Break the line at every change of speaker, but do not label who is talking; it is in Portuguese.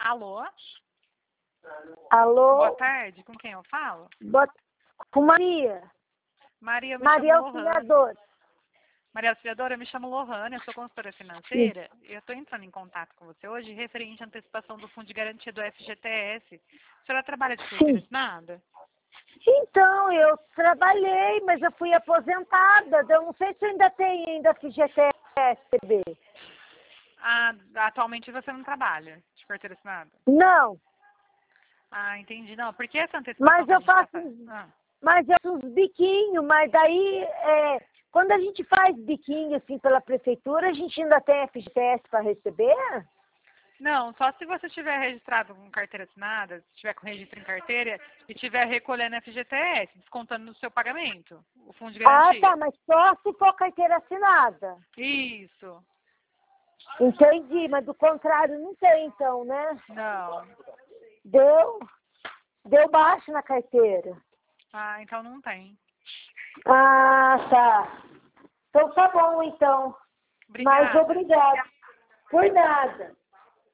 Alô?
Alô?
Boa tarde, com quem eu falo?
Com Maria.
Maria, eu me
Maria
chamo Lohane.
Auxiliadora.
Maria Auxiliadora, eu me chamo Lohane, eu sou consultora financeira. E eu estou entrando em contato com você hoje referente à antecipação do Fundo de Garantia do FGTS. A senhora trabalha de carteira assinada?
Então, eu trabalhei, mas eu fui aposentada. Eu não sei se ainda tem ainda FGTS.
Ah, atualmente você não trabalha de carteira assinada?
Não,
Ah, entendi. Não, porque essa antecipação
mas
que a
eu
gente está
faço,
fazendo...
mas eu faço uns biquinhos, mas daí, quando a gente faz biquinho assim pela prefeitura, a gente ainda tem FGTS para receber?
Não, só se você estiver registrado com carteira assinada, se estiver com registro em carteira e estiver recolhendo FGTS, descontando no seu pagamento, o fundo de
Ah,
garantia.
tá, mas só se for carteira assinada.
Isso.
Entendi, mas do contrário não tem então, né?
Não.
Deu baixo na carteira.
Ah, então não tem.
Ah, tá. Então tá bom, então. Mas
Obrigada.
obrigada. Por nada.